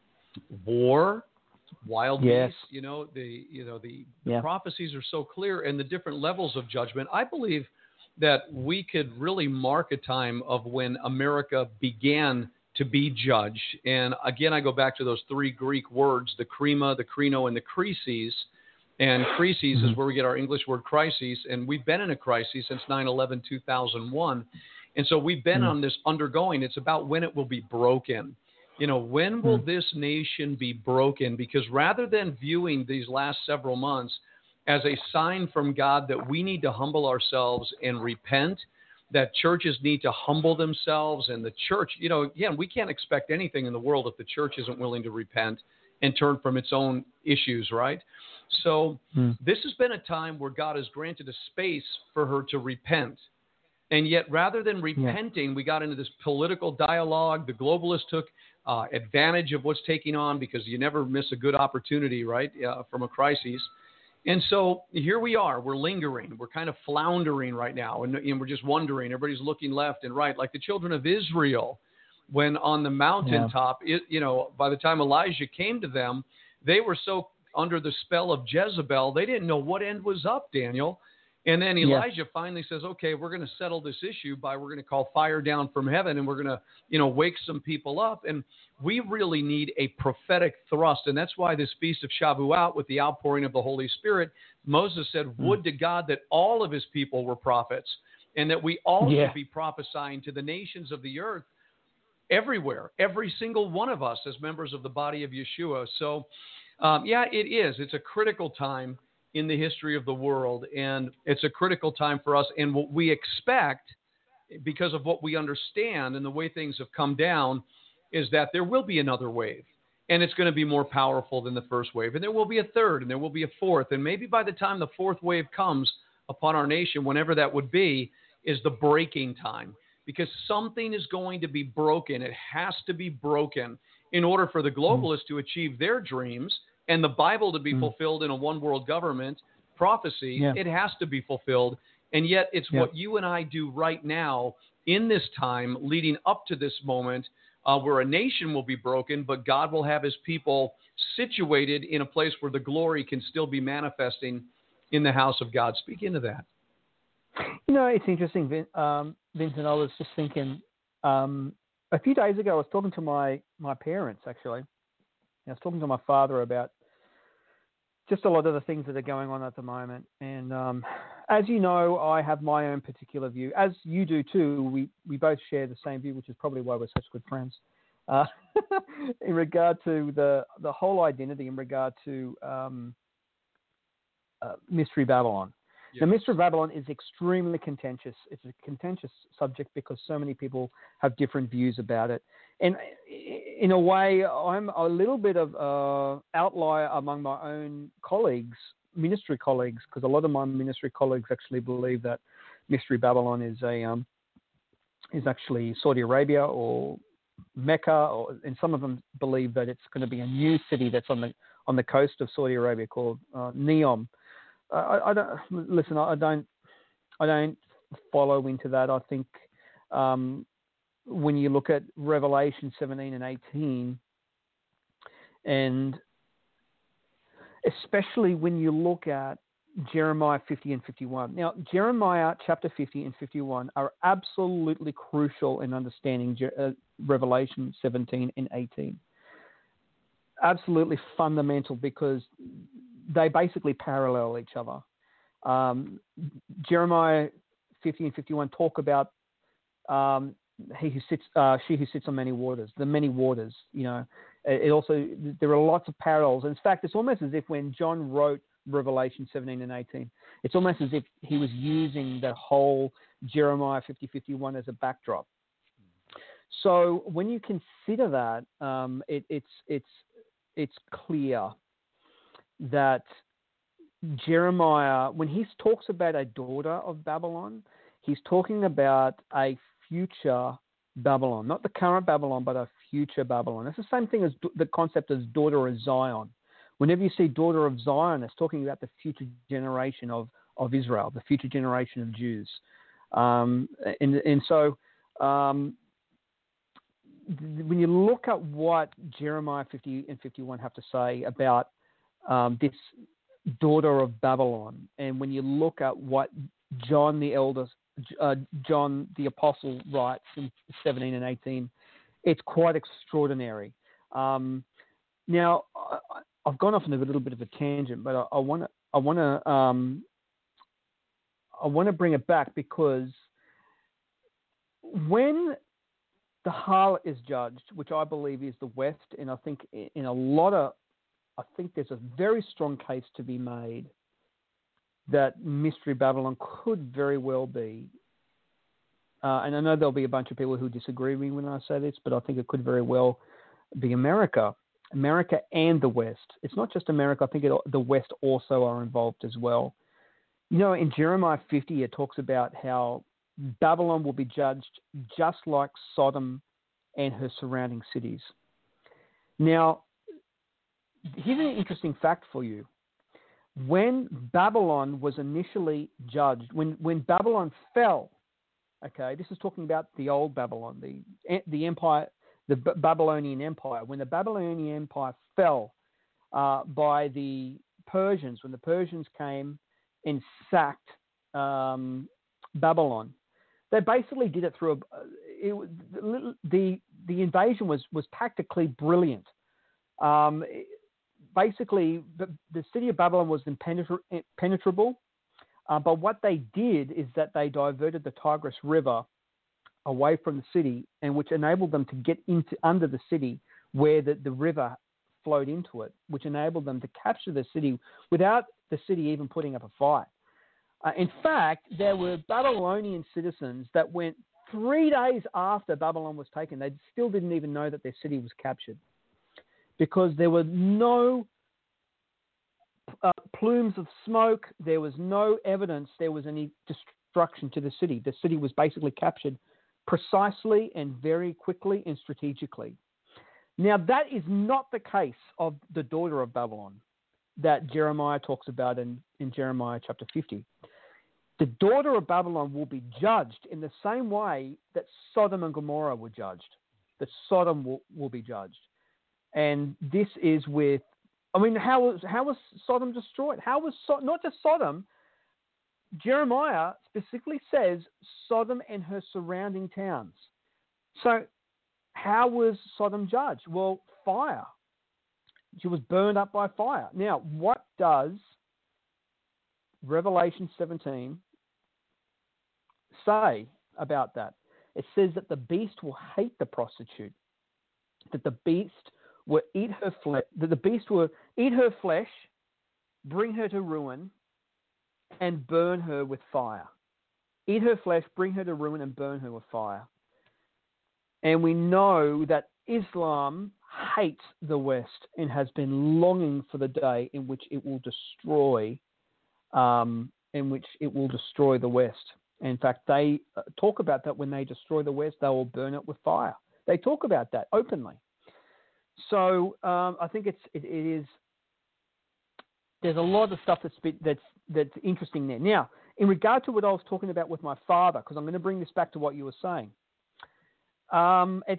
war, wild yes. beasts. You know, the you know the, the yeah. prophecies are so clear, and the different levels of judgment. I believe that we could really mark a time of when America began to be judged. And again, I go back to those three Greek words: the krima, the krino, and the krisis. And crises mm-hmm. is where we get our English word crises. And we've been in a crisis since nine eleven two thousand one. And so we've been mm-hmm. on this undergoing. It's about when it will be broken. You know, when will mm-hmm. this nation be broken? Because rather than viewing these last several months as a sign from God that we need to humble ourselves and repent, that churches need to humble themselves, and the church, you know, again, we can't expect anything in the world if the church isn't willing to repent and turn from its own issues, right? So hmm. this has been a time where God has granted a space for her to repent. And yet, rather than repenting, yeah. we got into this political dialogue. The globalists took uh, advantage of what's taking on, because you never miss a good opportunity, right, uh, from a crisis. And so here we are. We're lingering. We're kind of floundering right now. And, and we're just wondering. Everybody's looking left and right, like the children of Israel, when on the mountaintop, yeah. it, you know, by the time Elijah came to them, they were so under the spell of Jezebel, they didn't know what end was up, Daniel. And then Elijah yeah. finally says, okay, we're going to settle this issue by, we're going to call fire down from heaven, and we're going to, you know, wake some people up. And we really need a prophetic thrust. And that's why this Feast of Shavuot, with the outpouring of the Holy Spirit, Moses said, mm. would to God that all of his people were prophets, and that we all yeah. should be prophesying to the nations of the earth everywhere, every single one of us as members of the body of Yeshua. So, um, yeah, it is. It's a critical time in the history of the world, and it's a critical time for us. And what we expect, because of what we understand and the way things have come down, is that there will be another wave. and it's going to be more powerful than the first wave. And there will be a third, and there will be a fourth. And maybe by the time the fourth wave comes upon our nation, whenever that would be, is the breaking time. Because something is going to be broken. It has to be broken in order for the globalists mm. to achieve their dreams and the Bible to be mm. fulfilled in a one-world government prophecy. Yeah. It has to be fulfilled. And yet it's yeah. what you and I do right now in this time leading up to this moment uh, where a nation will be broken, but God will have his people situated in a place where the glory can still be manifesting in the house of God. Speak into that. You know, it's interesting, Vin, um, Vincent. I was just thinking um, a few days ago, I was talking to my, my parents, actually. I was talking to my father about just a lot of the things that are going on at the moment. And um, as you know, I have my own particular view. As you do too, we, we both share the same view, which is probably why we're such good friends. Uh, in regard to the, the whole identity, in regard to um, uh, Mystery Babylon. Yes. Now, Mystery Babylon is extremely contentious. It's a contentious subject because so many people have different views about it. And in a way, I'm a little bit of an outlier among my own colleagues, ministry colleagues, because a lot of my ministry colleagues actually believe that Mystery Babylon is a um, is actually Saudi Arabia or Mecca, or, and some of them believe that it's going to be a new city that's on the on the coast of Saudi Arabia called uh, Neom. I, I don't listen. I don't. I don't follow into that. I think um, when you look at Revelation seventeen and eighteen, and especially when you look at Jeremiah fifty and fifty-one. Now, Jeremiah chapter fifty and fifty-one are absolutely crucial in understanding uh, Revelation seventeen and eighteen. Absolutely fundamental because they basically parallel each other. Um, Jeremiah fifty and fifty-one talk about um, he who sits, uh, she who sits on many waters, the many waters. You know, it also there are lots of parallels. In fact, it's almost as if when John wrote Revelation seventeen and eighteen, it's almost as if he was using the whole Jeremiah fifty fifty-one as a backdrop. So when you consider that, um, it, it's it's it's clear that Jeremiah, when he talks about a daughter of Babylon, he's talking about a future Babylon, not the current Babylon, but a future Babylon. It's the same thing as the concept as daughter of Zion. Whenever you see daughter of Zion, it's talking about the future generation of, of Israel, the future generation of Jews. Um, and, and so um, when you look at what Jeremiah fifty and fifty-one have to say about um, this daughter of Babylon, and when you look at what John the Elder, uh, John the Apostle writes in seventeen and eighteen, it's quite extraordinary. Um, now, I, I've gone off on a little bit of a tangent, but I want to I want to um, I want to bring it back because when the harlot is judged, which I believe is the West, and I think in a lot of, I think there's a very strong case to be made that Mystery Babylon could very well be, uh, and I know there'll be a bunch of people who disagree with me when I say this, but I think it could very well be America, America and the West. It's not just America. I think it, the West also are involved as well. You know, in Jeremiah fifty, it talks about how Babylon will be judged just like Sodom and her surrounding cities. Now, here's an interesting fact for you. When Babylon was initially judged, when, when Babylon fell, okay, this is talking about the old Babylon, the, the empire, the B- Babylonian Empire. When the Babylonian Empire fell uh, by the Persians, when the Persians came and sacked um, Babylon, they basically did it through a, it, the the invasion was was tactically brilliant. Um, basically, the, the city of Babylon was impenetra- impenetrable, uh, but what they did is that they diverted the Tigris River away from the city, and which enabled them to get into under the city where the, the river flowed into it, which enabled them to capture the city without the city even putting up a fight. Uh, in fact, there were Babylonian citizens that went three days after Babylon was taken. They still didn't even know that their city was captured. because there were no uh, plumes of smoke. There was no evidence there was any destruction to the city. The city was basically captured precisely and very quickly and strategically. Now, that is not the case of the daughter of Babylon that Jeremiah talks about in, in Jeremiah chapter fifty. The daughter of Babylon will be judged in the same way that Sodom and Gomorrah were judged, that Sodom will, will be judged. And this is with, I mean, how was, how was Sodom destroyed? How was, so, not just Sodom, Jeremiah specifically says Sodom and her surrounding towns. So how was Sodom judged? Well, fire. She was burned up by fire. Now, what does Revelation seventeen say about that? It says that the beast will hate the prostitute, that the beast will eat her flesh, that the beast will eat her flesh, bring her to ruin, and burn her with fire. Eat her flesh, bring her to ruin, and burn her with fire. And we know that Islam hates the West and has been longing for the day in which it will destroy, um, in which it will destroy the West. In fact, they talk about that when they destroy the West, they will burn it with fire. They talk about that openly. So um, I think it's it, it is. There's a lot of stuff that's that's that's interesting there. Now, in regard to what I was talking about with my father, because I'm going to bring this back to what you were saying. Um, it's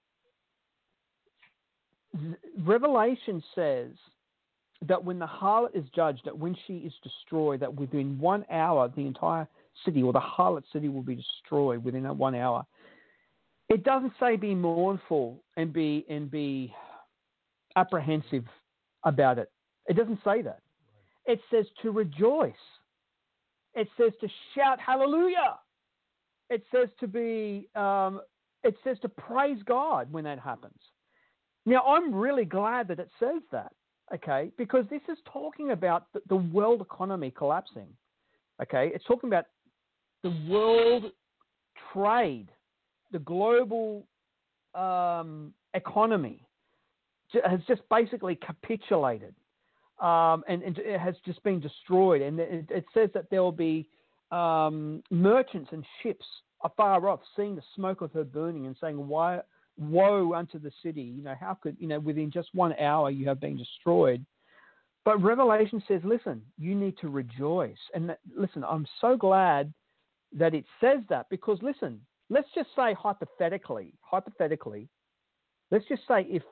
Revelation says that when the harlot is judged, that when she is destroyed, that within one hour the entire city or the harlot city will be destroyed within that one hour. It doesn't say be mournful and be and be apprehensive about it. It doesn't say that. It says to rejoice. It says to shout hallelujah. It says to be. Um, it says to praise God when that happens. Now, I'm really glad that it says that. Okay, because this is talking about the, the world economy collapsing. Okay, it's talking about the world trade, the global um, economy has just basically capitulated, um, and, and it has just been destroyed. And it, it says that there will be um, merchants and ships afar off seeing the smoke of her burning and saying, "Why, woe unto the city! You know, how could you know within just one hour you have been destroyed?" But Revelation says, "Listen, you need to rejoice." And that, listen, I'm so glad that it says that, because listen, let's just say hypothetically, hypothetically, let's just say if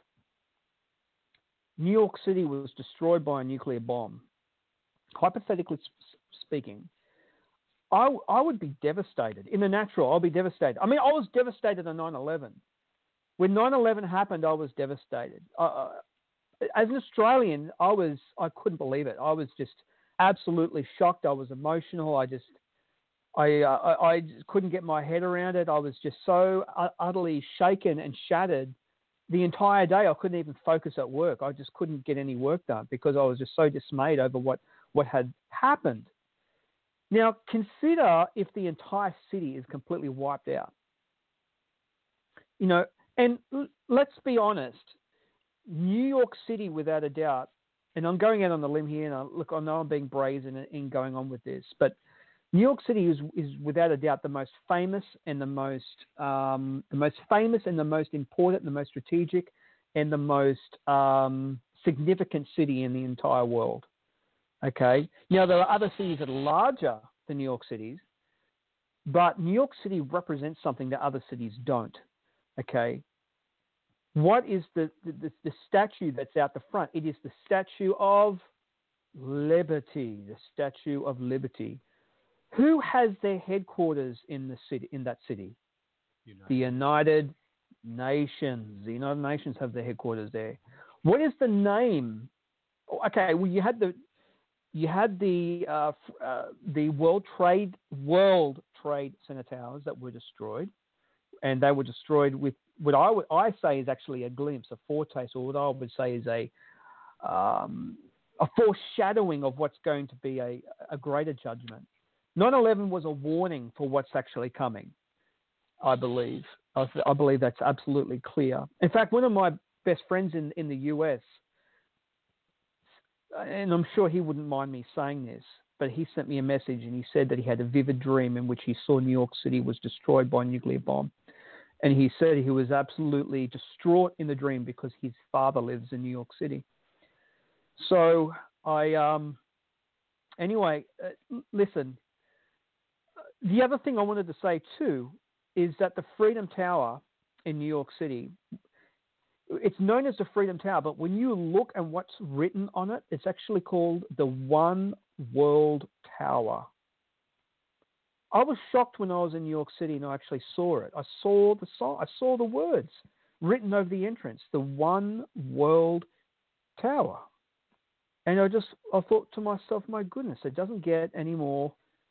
New York City was destroyed by a nuclear bomb, hypothetically speaking, I, I would be devastated. In the natural, I'll be devastated. I mean, I was devastated on nine eleven. When nine eleven happened, I was devastated. Uh, as an Australian, I was, I couldn't believe it. I was just absolutely shocked. I was emotional. I just, I, uh, I, I just couldn't get my head around it. I was just so utterly shaken and shattered the entire day. I couldn't even focus at work. I just couldn't get any work done because I was just so dismayed over what, what had happened. Now, consider if the entire city is completely wiped out. You know, and l- let's be honest, New York City, without a doubt, and I'm going out on the limb here, and I, look, I know I'm being brazen in, in going on with this, but New York City is, is without a doubt the most famous and the most um, the most famous and the most important, the most strategic, and the most um, significant city in the entire world. Okay. Now there are other cities that are larger than New York City, but New York City represents something that other cities don't. Okay. What is the, the, the statue that's out the front? It is the Statue of Liberty, the Statue of Liberty. Who has their headquarters in the city? In that city, United. The United Nations. The United Nations have their headquarters there. What is the name? Okay, well you had the you had the uh, uh, the World Trade World Trade Center towers that were destroyed, and they were destroyed with what I would I say is actually a glimpse, a foretaste, or what I would say is a um, a foreshadowing of what's going to be a, a greater judgment. nine eleven was a warning for what's actually coming, I believe. I, I believe that's absolutely clear. In fact, one of my best friends in, in the U S, and I'm sure he wouldn't mind me saying this, but he sent me a message and he said that he had a vivid dream in which he saw New York City was destroyed by a nuclear bomb. And he said he was absolutely distraught in the dream because his father lives in New York City. So I, um, anyway, uh, listen, the other thing I wanted to say too is that the Freedom Tower in New York City, it's known as the Freedom Tower, but when you look at what's written on it, it's actually called the One World Tower. I was shocked when I was in New York City and I actually saw it. I saw the song, I saw the words written over the entrance, the One World Tower. And I just, I thought to myself, my goodness, it doesn't get any more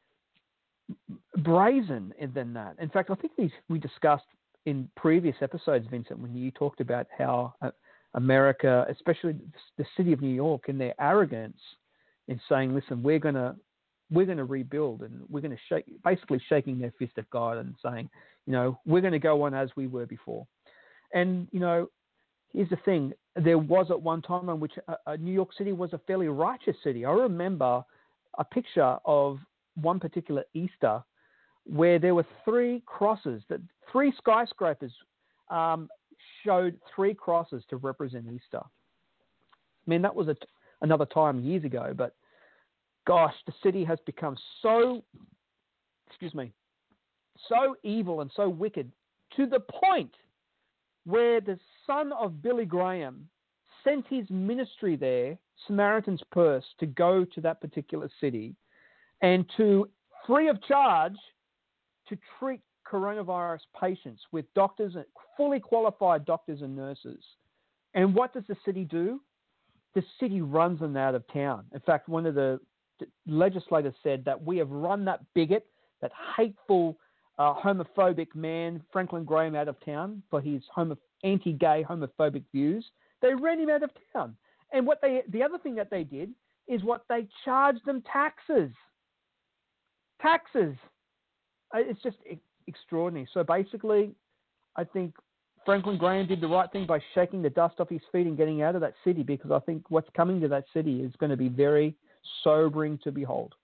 brazen than that. In fact, I think we, we discussed in previous episodes, Vincent, when you talked about how uh, America, especially the city of New York, and their arrogance in saying, listen, we're going to, we're going to rebuild, and we're going to shake, basically shaking their fist at God and saying, you know, we're going to go on as we were before. And, you know, here's the thing. There was at one time in which uh, uh, New York City was a fairly righteous city. I remember a picture of one particular Easter where there were three crosses, that three skyscrapers um, showed three crosses to represent Easter. I mean, that was a, another time years ago, but gosh, the city has become so, excuse me, so evil and so wicked to the point where the son of Billy Graham sent his ministry there, Samaritan's Purse, to go to that particular city and to, free of charge, to treat coronavirus patients with doctors, fully qualified doctors and nurses. And what does the city do? The city runs them out of town. In fact, one of the legislators said that we have run that bigot, that hateful, uh, homophobic man, Franklin Graham, out of town for his homo- anti-gay, homophobic views. They ran him out of town. And what they, the other thing that they did is what they charged them taxes. Taxes. It's just extraordinary. So basically, I think Franklin Graham did the right thing by shaking the dust off his feet and getting out of that city, because I think what's coming to that city is going to be very sobering to behold.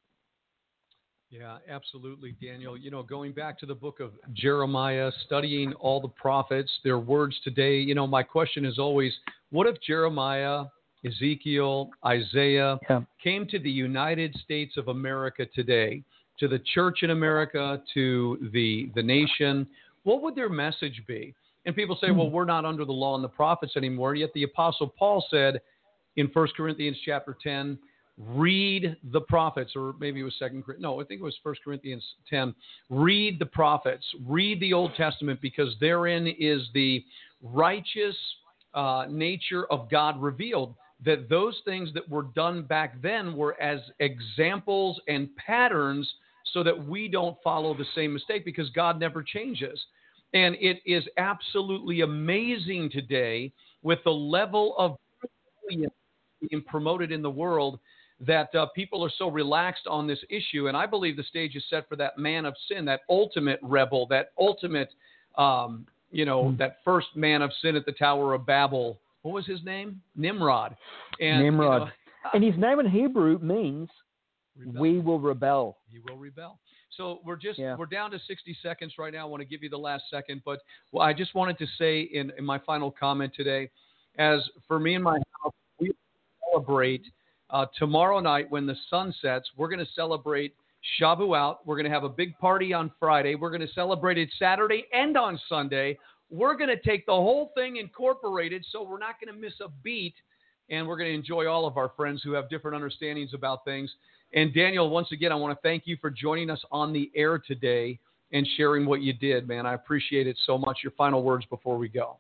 Yeah, absolutely, Daniel. You know, going back to the book of Jeremiah, studying all the prophets, their words today, you know, my question is always, what if Jeremiah, Ezekiel, Isaiah yeah. came to the United States of America today, to the church in America, to the, the nation? What would their message be? And people say, well, we're not under the law and the prophets anymore. Yet the Apostle Paul said in First Corinthians chapter ten, read the prophets, or maybe it was Second. No, I think it was First Corinthians ten. Read the prophets, read the Old Testament, because therein is the righteous uh, nature of God revealed. That those things that were done back then were as examples and patterns, so that we don't follow the same mistake, because God never changes. And it is absolutely amazing today, with the level of brilliance being promoted in the world, that uh, people are so relaxed on this issue. And I believe the stage is set for that man of sin, that ultimate rebel, that ultimate, um, you know, mm. that first man of sin at the Tower of Babel. What was his name? Nimrod. And, Nimrod. You know, and his name in Hebrew means rebel. We will rebel. He will rebel. So we're just yeah. we're down to sixty seconds right now. I want to give you the last second, but well, I just wanted to say in, in my final comment today, as for me and my house, we celebrate uh, tomorrow night when the sun sets. We're going to celebrate Shavuot. We're going to have a big party on Friday. We're going to celebrate it Saturday and on Sunday. We're going to take the whole thing incorporated, so we're not going to miss a beat, and we're going to enjoy all of our friends who have different understandings about things. And Daniel, once again, I want to thank you for joining us on the air today and sharing what you did, man. I appreciate it so much. Your final words before we go.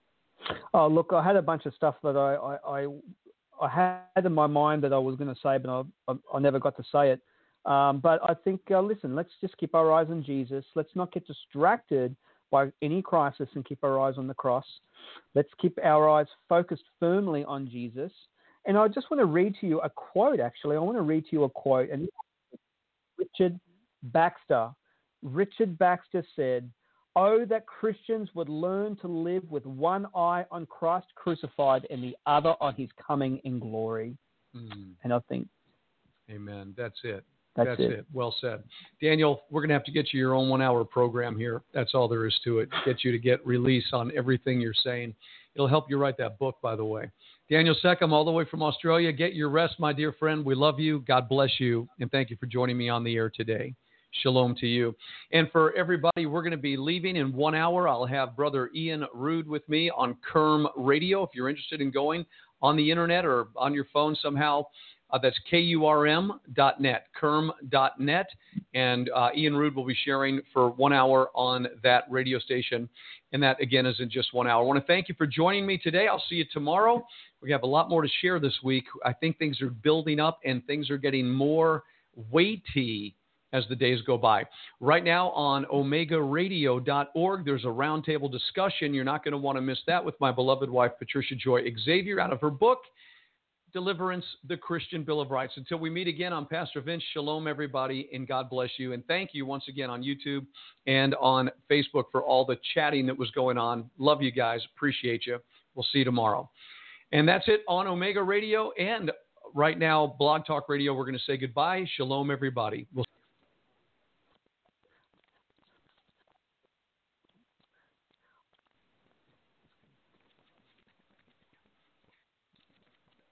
Oh, look, I had a bunch of stuff that I I, I, I had in my mind that I was going to say, but I, I, I never got to say it. Um, but I think, uh, listen, let's just keep our eyes on Jesus. Let's not get distracted by any crisis and keep our eyes on the cross. Let's keep our eyes focused firmly on Jesus. And I just want to read to you a quote, actually. I want to read to you a quote. And Richard Baxter. Richard Baxter said, Oh, that Christians would learn to live with one eye on Christ crucified and the other on his coming in glory. Mm. And I think. Amen. That's it. That's, That's it. it. Well said. Daniel, we're going to have to get you your own one-hour program here. That's all there is to it. Get you to get release on everything you're saying. It'll help you write that book, by the way. Daniel Seckham, all the way from Australia. Get your rest, my dear friend. We love you. God bless you. And thank you for joining me on the air today. Shalom to you. And for everybody, we're going to be leaving in one hour. I'll have Brother Ian Rood with me on Kerm Radio. If you're interested in going on the internet or on your phone somehow, uh, that's K U R M dot net, kerm dot net. And uh, Ian Rood will be sharing for one hour on that radio station. And that, again, is in just one hour. I want to thank you for joining me today. I'll see you tomorrow. We have a lot more to share this week. I think things are building up and things are getting more weighty as the days go by. Right now on omega radio dot org, there's a roundtable discussion. You're not going to want to miss that with my beloved wife, Patricia Joy Xavier, out of her book, Deliverance, the Christian Bill of Rights. Until we meet again, I'm Pastor Vince. Shalom, everybody, and God bless you. And thank you once again on YouTube and on Facebook for all the chatting that was going on. Love you guys. Appreciate you. We'll see you tomorrow. And that's it on Omega Radio. And right now, Blog Talk Radio, we're going to say goodbye. Shalom, everybody. We'll